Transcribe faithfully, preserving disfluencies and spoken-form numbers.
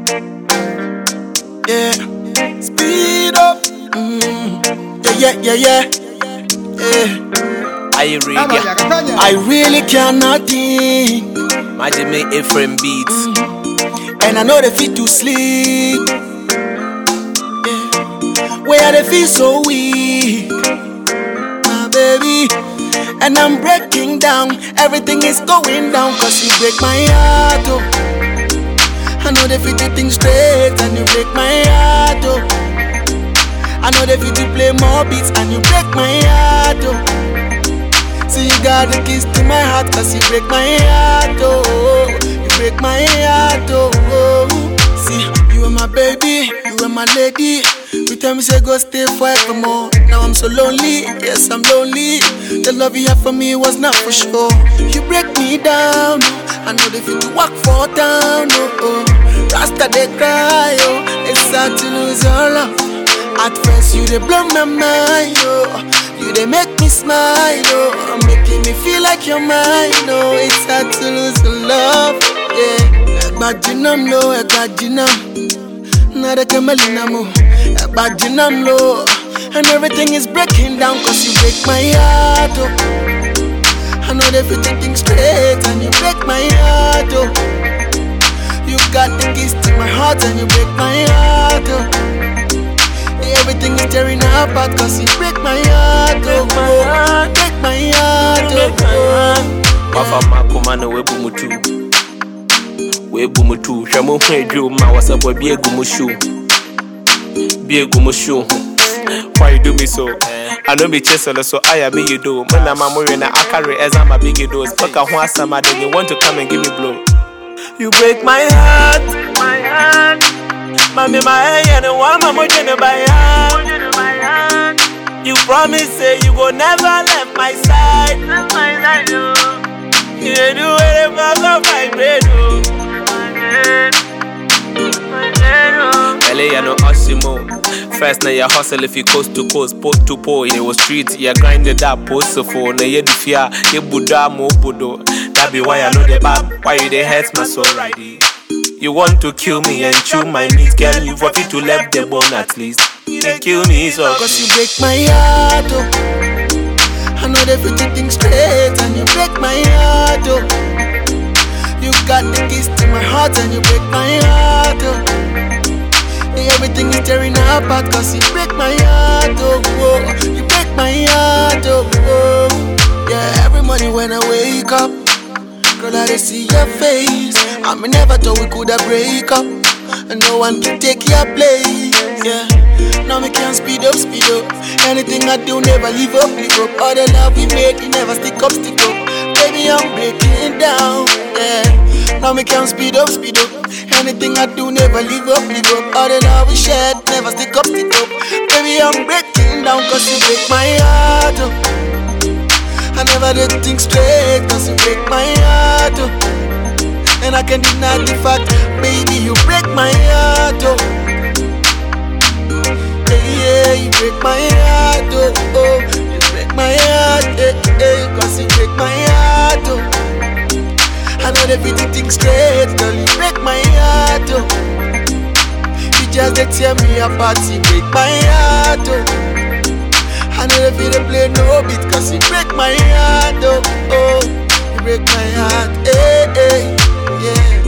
Yeah, speed up. Mm. Yeah, yeah, yeah, yeah. Yeah. I really, I really cannot think. imagine me Ephraim beats. Mm. And I know they feel to sleep. Yeah. Where they feel so weak, my baby. And I'm breaking down. Everything is going down, cause you break my heart, oh. I know they feel to think straight, and you break my heart, oh. I know they feel to play more beats, and you break my heart, oh. So you got the keys to my heart, cause you break my heart, oh. You break my heart, oh. See, you are my baby, you are my lady. You tell me say go stay forevermore. Now I'm so lonely, yes I'm lonely. The love you have for me was not for sure. You break me down, oh. I know they feel to walk for down, oh, oh. Rasta they cry, oh. It's sad to lose your love. At first you they blow my mind, oh. You they make me smile, oh. Making me feel like you're mine, oh. It's sad to lose your love, yeah. Bajinam lo, bajinam. Nada kemalina mo, bajinam lo. And everything is breaking down, cause you break my heart, oh. I know they feel to think straight, and you break my heart, oh. You got the keys to my heart, and you break my heart, oh. Everything is tearing apart, cause you break my heart, oh. Break my heart, oh. Wafa makomano webu mutu, webu mutu. Shamo hweju ma wasabo biye gumushu, biye gumushu. Why you do me so? I know me chasing, so I am me you do. When I'm a movie, I carry as I'm a big dose. Fuck a one summer, then you want to come and give me blow. You break my heart, my heart. Mommy, my hand, and one more than my heart. You promise say you go never left my side. Left my side, oh. You do whatever go vibrate, oh. L A, I know Osimo. First, now you hustle if you coast to coast, post to pole. In the streets, you grinded up, post so for. Now you fear, you Buddha, mo Buddha. That be why I know the bad, why you they hurt my soul, right? You want to kill me and chew my meat, girl. You want to left the bone at least. You kill me, so cause you break my heart, oh. I know they feel to think straight, and you break my heart, oh. You got the keys to my heart, and you break my heart, oh. Everything is tearing apart, cause you break my heart, oh, oh. You break my heart, oh, oh. Yeah, every morning when I wake up, girl, I see your face. I mean, never thought we could have break up, and no one can take your place, yeah. Now we can't speed up, speed up. Anything I do, never leave up, leave up. All the love we made, we never stick up, stick up. Baby, I'm breaking down, yeah. Now we can't speed up, speed up. Anything I do, never leave up, leave up. All the love we shared, never stick up, stick up. Baby, I'm breaking down, cause you break my heart, oh. I never did think straight, cause you break my heart, oh. And I can't deny the fact, baby, you break my heart, oh. Yeah, yeah, you break my heart, oh, oh. You break my heart, yeah, yeah, cause you break my heart, oh. I know they feel to think straight, girl, you break my heart, oh. You just they tear me apart, you break my heart, oh. I know they feel to play no beat, cause you break my heart, oh, oh. You break my heart, eh, eh, yeah.